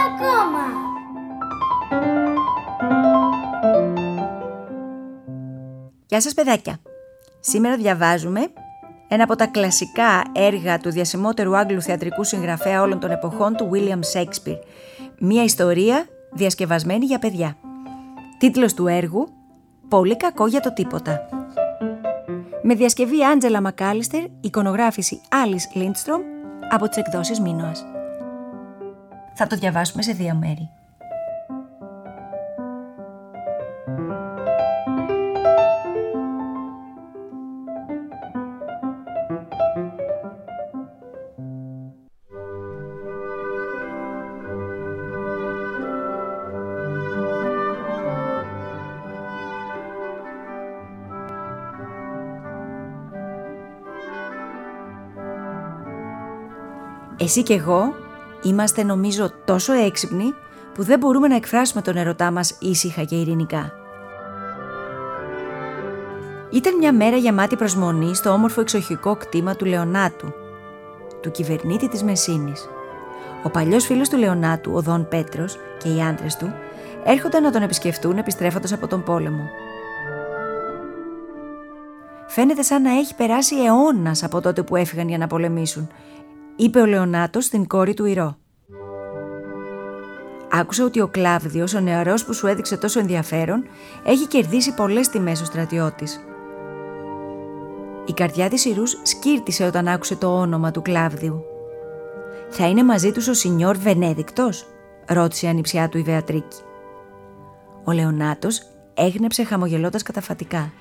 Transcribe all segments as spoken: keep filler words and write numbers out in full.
ακόμα. Γεια σας παιδάκια. Σήμερα διαβάζουμε ένα από τα κλασικά έργα του διασημότερου Άγγλου θεατρικού συγγραφέα όλων των εποχών, του William Shakespeare. Μία ιστορία διασκευασμένη για παιδιά. Τίτλος του έργου «Πολύ κακό για το τίποτα». Με διασκευή Άντζελα Μακάλιστερ, εικονογράφηση Alice Lindstrom από τις εκδόσεις Μίνωας. Θα το διαβάσουμε σε δύο μέρη. Εσύ και εγώ είμαστε νομίζω τόσο έξυπνοι που δεν μπορούμε να εκφράσουμε τον ερωτά μας ήσυχα και ειρηνικά. Ήταν μια μέρα γεμάτη προσμονή στο όμορφο εξοχικό κτήμα του Λεωνάτου, του κυβερνήτη της Μεσίνης. Ο παλιός φίλος του Λεωνάτου, ο Δον Πέτρος και οι άντρες του, έρχονταν να τον επισκεφτούν επιστρέφοντας από τον πόλεμο. Φαίνεται σαν να έχει περάσει αιώνας από τότε που έφυγαν για να πολεμήσουν, είπε ο Λεωνάτος στην κόρη του Ηρώ. Άκουσα ότι ο Κλάβδιος, ο νεαρός που σου έδειξε τόσο ενδιαφέρον, έχει κερδίσει πολλές τιμές ο στρατιώτης. Η καρδιά της Ηρούς σκύρτησε όταν άκουσε το όνομα του Κλάβδιου. «Θα είναι μαζί τους ο Σινιόρ Βενέδικτος?» ρώτησε η ανιψιά του η Βεατρίκη. Ο Λεωνάτος έγνεψε χαμογελώντας καταφατικά.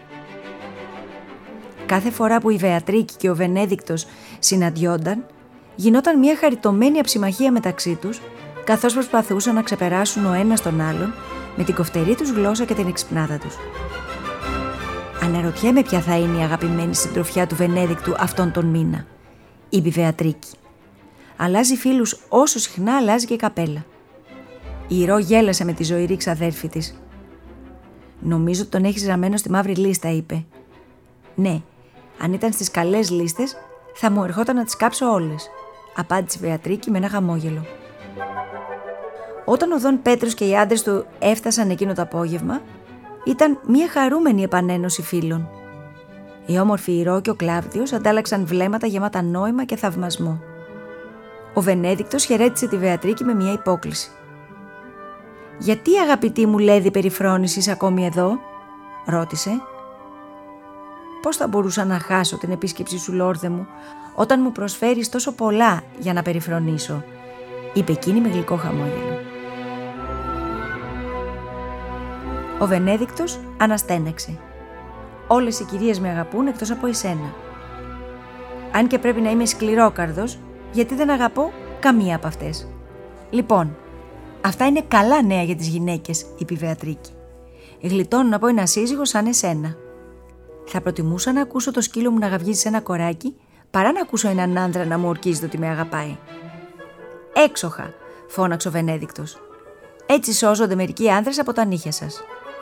Κάθε φορά που η Βεατρίκη και ο Βενέδικτος συναντιόνταν, γινόταν μια χαριτωμένη αψιμαχία μεταξύ τους, καθώς προσπαθούσαν να ξεπεράσουν ο ένας τον άλλον με την κοφτερή τους γλώσσα και την εξυπνάδα τους. «Αναρωτιέμαι ποια θα είναι η αγαπημένη συντροφιά του Βενέδικτου αυτόν τον μήνα», είπε η Βεατρίκη. «Αλλάζει φίλους όσο συχνά αλλάζει και καπέλα». Η Ηρώ γέλασε με τη ζωηρή ξαδέρφη της. «Νομίζω ότι τον έχεις γραμμένο στη μαύρη λίστα», είπε. «Ναι, αν ήταν στις καλές λίστες θα μου ερχόταν να τις κάψω όλες», απάντησε η Βεατρίκη με ένα χαμόγελο. Όταν ο Δον Πέτρος και οι άντρες του έφτασαν εκείνο το απόγευμα, ήταν μια χαρούμενη επανένωση φίλων. Η όμορφη Ηρώ και ο Κλάβδιος αντάλλαξαν βλέμματα γεμάτα νόημα και θαυμασμό. Ο Βενέδικτος χαιρέτησε τη Βεατρίκη με μια υπόκλιση. «Γιατί, αγαπητή μου λέδη περιφρόνησης, ακόμη εδώ?» ρώτησε. «Πώς θα μπορούσα να χάσω την επίσκεψη σου, λόρδε μου, όταν μου προσφέρεις τόσο πολλά για να περιφρονήσω?» είπε εκείνη με γλυκό χαμόγελο. Ο Βενέδικτος αναστέναξε. «Όλες οι κυρίες με αγαπούν εκτός από εσένα. Αν και πρέπει να είμαι σκληρόκαρδος, γιατί δεν αγαπώ καμία από αυτές. Λοιπόν, αυτά είναι καλά νέα για τις γυναίκες», είπε η Βεατρίκη. «Γλιτώνουν από ένα σύζυγο σαν εσένα. Θα προτιμούσα να ακούσω το σκύλο μου να γαυγίζει σε ένα κοράκι παρά να ακούσω έναν άντρα να μου ορκίζεται ότι με αγαπάει». «Έξοχα», φώναξε ο Βενέδικτος. «Έτσι σώζονται μερικοί άντρες από τα νύχια σας».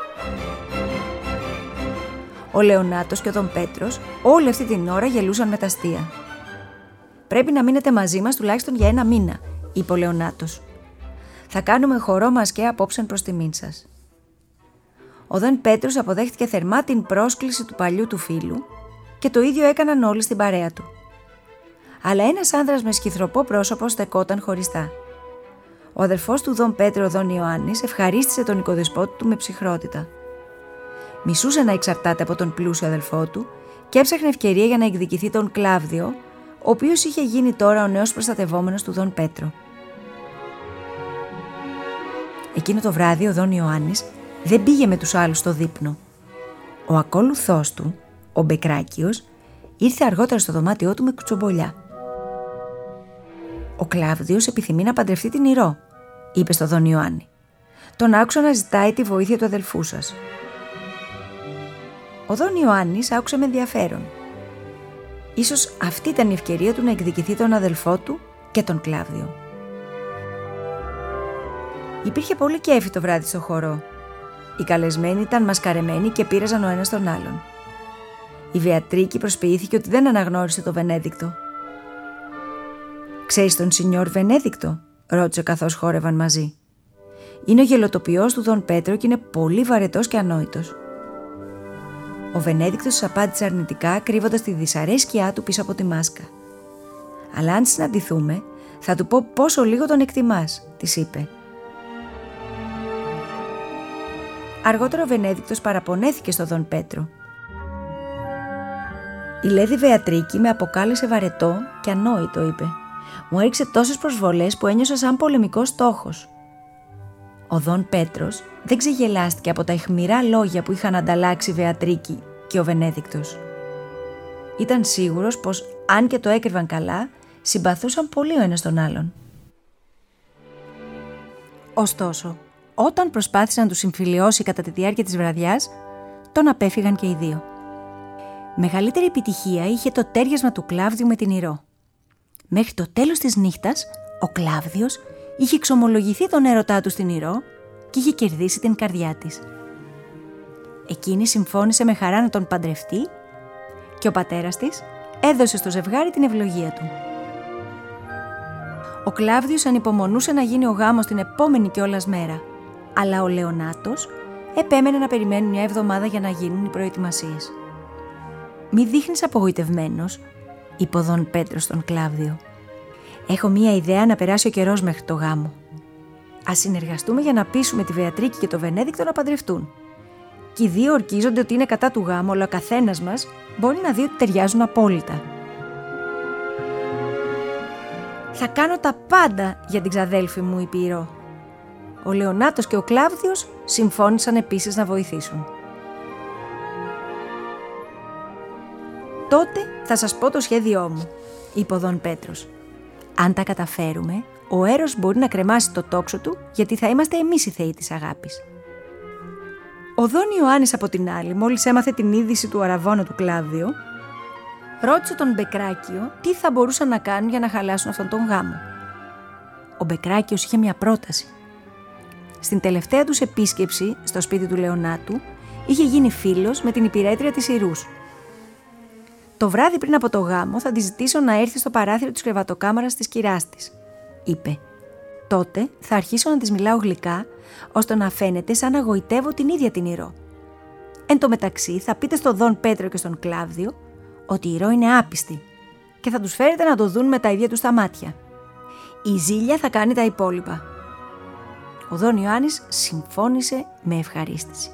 Ο Λεωνάτος και ο Δον Πέτρος όλη αυτή την ώρα γελούσαν με τα αστεία. «Πρέπει να μείνετε μαζί μας τουλάχιστον για ένα μήνα», είπε ο Λεωνάτος. «Θα κάνουμε χορό μας και απόψε προς τιμήν σας». Ο Δον Πέτρος αποδέχτηκε θερμά την πρόσκληση του παλιού του φίλου και το ίδιο έκαναν όλοι στην παρέα του. Αλλά ένας άνδρας με σχιθροπό πρόσωπο στεκόταν χωριστά. Ο αδερφός του Δον Πέτρο, ο Δον Ιωάννης, ευχαρίστησε τον οικοδεσπότη του με ψυχρότητα. Μισούσε να εξαρτάται από τον πλούσιο αδελφό του και έψαχνε ευκαιρία για να εκδικηθεί τον Κλάβδιο, ο οποίος είχε γίνει τώρα ο νέος προστατευόμενος του Δον Πέτρο. Εκείνο το βράδυ ο Δον Ιωάννης δεν πήγε με τους άλλους στο δείπνο. Ο ακόλουθός του, ο Μπεκράκιος, ήρθε αργότερα στο δωμάτιό του με κουτσομπολιά. «Ο Κλάβδιος επιθυμεί να παντρευτεί την Ηρώ», είπε στο Δον Ιωάννη. «Τον άκουσα να ζητάει τη βοήθεια του αδελφού σας». Ο Δον Ιωάννης άκουσε με ενδιαφέρον. Ίσως αυτή ήταν η ευκαιρία του να εκδικηθεί τον αδελφό του και τον Κλάβδιο. Υπήρχε πολύ κέφι το βράδυ στο χορό. Οι καλεσμένοι ήταν μασκαρεμένοι και πείραζαν ο ένας τον άλλον. Η Βεατρίκη προσποιήθηκε ότι δεν αναγνώρισε το Βενέδικτο. «Ξέρεις τον Σινιόρ Βενέδικτο?» ρώτησε καθώς χόρευαν μαζί. «Είναι ο γελοτοποιός του Δον Πέτρο και είναι πολύ βαρετός και ανόητος». Ο Βενέδικτος της απάντησε αρνητικά, κρύβοντας τη δυσαρέσκειά του πίσω από τη μάσκα. «Αλλά αν συναντηθούμε, θα του πω πόσο λίγο τον εκτιμάς», της είπε. Αργότερα ο Βενέδικτος παραπονέθηκε στο Δον Πέτρο. «Η Λέδη Βεατρίκη με αποκάλεσε βαρετό και ανόητο», είπε. «Μου έριξε τόσες προσβολές που ένιωσα σαν πολεμικός στόχος». Ο Δον Πέτρος δεν ξεγελάστηκε από τα αιχμηρά λόγια που είχαν ανταλλάξει η Βεατρίκη και ο Βενέδικτος. Ήταν σίγουρος πως αν και το έκρυβαν καλά, συμπαθούσαν πολύ ο ένας τον άλλον. Ωστόσο, όταν προσπάθησε να τους συμφιλιώσει κατά τη διάρκεια της βραδιάς, τον απέφυγαν και οι δύο. Μεγαλύτερη επιτυχία είχε το τέριασμα του Κλάβδιου με την Ηρώ. Μέχρι το τέλος της νύχτας, ο Κλάβδιος είχε εξομολογηθεί τον έρωτά του στην Ηρώ και είχε κερδίσει την καρδιά της. Εκείνη συμφώνησε με χαρά να τον παντρευτεί και ο πατέρας της έδωσε στο ζευγάρι την ευλογία του. Ο Κλάβδιος ανυπομονούσε να γίνει ο γάμος την επόμενη κιόλας μέρα, αλλά ο Λεωνάτος επέμενε να περιμένει μια εβδομάδα για να γίνουν οι προετοιμασίες. «Μη δείχνεις απογοητευμένος», είπε ο Δον Πέτρος στον Κλάβδιο. «Έχω μία ιδέα να περάσει ο καιρός μέχρι το γάμο. Ας συνεργαστούμε για να πείσουμε τη Βεατρίκη και το Βενέδικτο να παντρευτούν. Και οι δύο ορκίζονται ότι είναι κατά του γάμου, αλλά ο καθένας μας μπορεί να δει ότι ταιριάζουν απόλυτα». «Θα κάνω τα πάντα για την ξαδέλφη μου», είπε η Ηρώ. Ο Λεωνάτος και ο Κλάβδιος συμφώνησαν επίσης να βοηθήσουν. «Τότε θα σας πω το σχέδιό μου», είπε ο Δον Πέτρος. «Αν τα καταφέρουμε, ο Έρος μπορεί να κρεμάσει το τόξο του, γιατί θα είμαστε εμείς οι θεοί της αγάπης». Ο Δον Ιωάννης από την άλλη, μόλις έμαθε την είδηση του αραβώνα του Κλάβδιο, ρώτησε τον Μπεκράκιο τι θα μπορούσαν να κάνουν για να χαλάσουν αυτόν τον γάμο. Ο Μπεκράκιος είχε μια πρόταση. Στην τελευταία τους επίσκεψη στο σπίτι του Λεωνάτου, είχε γίνει φίλος με την υπηρέτρια της Ηρούς. «Το βράδυ πριν από το γάμο θα τη ζητήσω να έρθει στο παράθυρο της κρεβατοκάμαρας της κυράς της», είπε. «Τότε θα αρχίσω να της μιλάω γλυκά, ώστε να φαίνεται σαν να γοητεύω την ίδια την Ηρώ. Εν τω μεταξύ θα πείτε στον Δον Πέτρο και στον Κλάβδιο ότι η Ηρώ είναι άπιστη και θα τους φέρετε να το δουν με τα ίδια τους τα μάτια. Η Ζήλια θα κάνει τα υπόλοιπα». Ο Δον Ιωάννης συμφώνησε με ευχαρίστηση.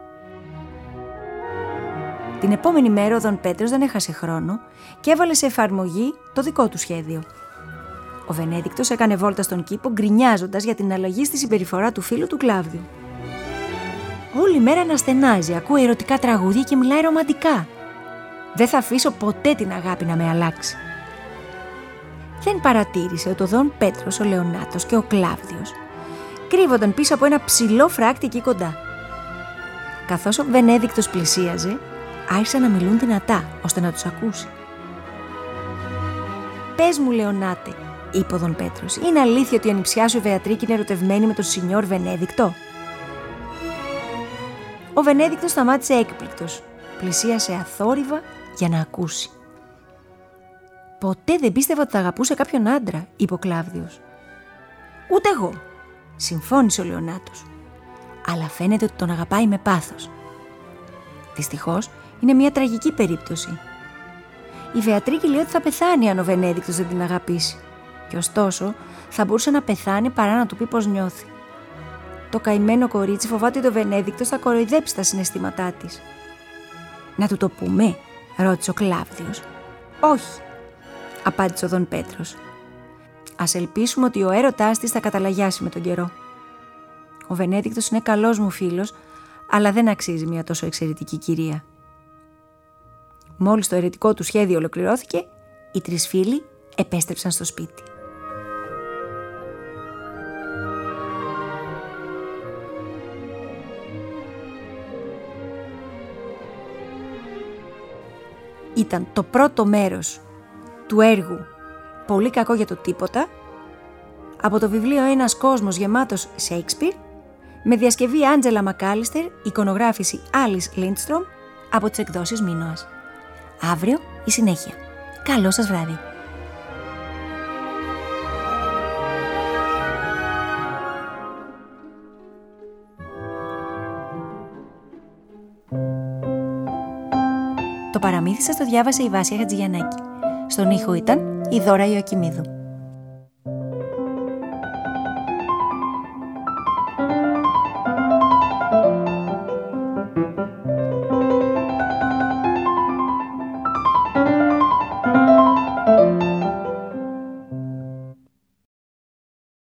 Την επόμενη μέρα ο Δον Πέτρος δεν έχασε χρόνο και έβαλε σε εφαρμογή το δικό του σχέδιο. Ο Βενέδικτος έκανε βόλτα στον κήπο γκρινιάζοντας για την αλλαγή στη συμπεριφορά του φίλου του Κλάβδιου. «Όλη μέρα αναστενάζει, ακούει ερωτικά τραγούδια και μιλάει ρομαντικά. Δεν θα αφήσω ποτέ την αγάπη να με αλλάξει». Δεν παρατήρησε ότι ο Δον Πέτρος, ο Λεωνάτος και ο Κλάβδιος κρύβονταν πίσω από ένα ψηλό φράκτη εκεί κοντά. Καθώς ο Βενέδικτος πλησίαζε, άρχισαν να μιλούν δυνατά, ώστε να τους ακούσει. «Πες μου, Λεωνάτε», είπε ο Δον Πέτρος, «είναι αλήθεια ότι η ανιψιά σου η Βεατρίκη είναι ερωτευμένη με τον Σινιόρ Βενέδικτο?» Ο Βενέδικτος σταμάτησε έκπληκτος, πλησίασε αθόρυβα για να ακούσει. «Ποτέ δεν πίστευα ότι θα αγαπούσε κάποιον άντρα», είπε ο Κλάβδιος. «Ούτε εγώ», συμφώνησε ο Λεωνάτος. «Αλλά φαίνεται ότι τον αγαπάει με πάθος. Δυστυχώς, είναι μια τραγική περίπτωση. Η Βεατρίκη λέει ότι θα πεθάνει αν ο Βενέδικτος δεν την αγαπήσει. Και ωστόσο, θα μπορούσε να πεθάνει παρά να του πει πώς νιώθει. Το καημένο κορίτσι φοβάται ότι ο Βενέδικτος θα κοροϊδέψει τα συναισθήματά της». «Να του το πούμε?» ρώτησε ο Κλάβδιος. «Όχι», απάντησε ο Δον Πέτρος. «Ας ελπίσουμε ότι ο έρωτάς της θα καταλαγιάσει με τον καιρό. Ο Βενέδικτος είναι καλός μου φίλος, αλλά δεν αξίζει μια τόσο εξαιρετική κυρία». Μόλις το αιρετικό του σχέδιο ολοκληρώθηκε, οι τρεις φίλοι επέστρεψαν στο σπίτι. Ήταν το πρώτο μέρος του έργου «Πολύ κακό για το τίποτα» από το βιβλίο «Ένας κόσμος γεμάτος Σέιξπιρ» με διασκευή Άντζελα Μακάλιστερ, εικονογράφηση Άλις Λίντστρομ από τις εκδόσεις Μίνωας. Αύριο η συνέχεια. Καλό σας βράδυ. Το παραμύθι σας το διάβασε η Βάσια Χατζηγιαννάκη. Στον ήχο ήταν η Δώρα Ιωακημίδου.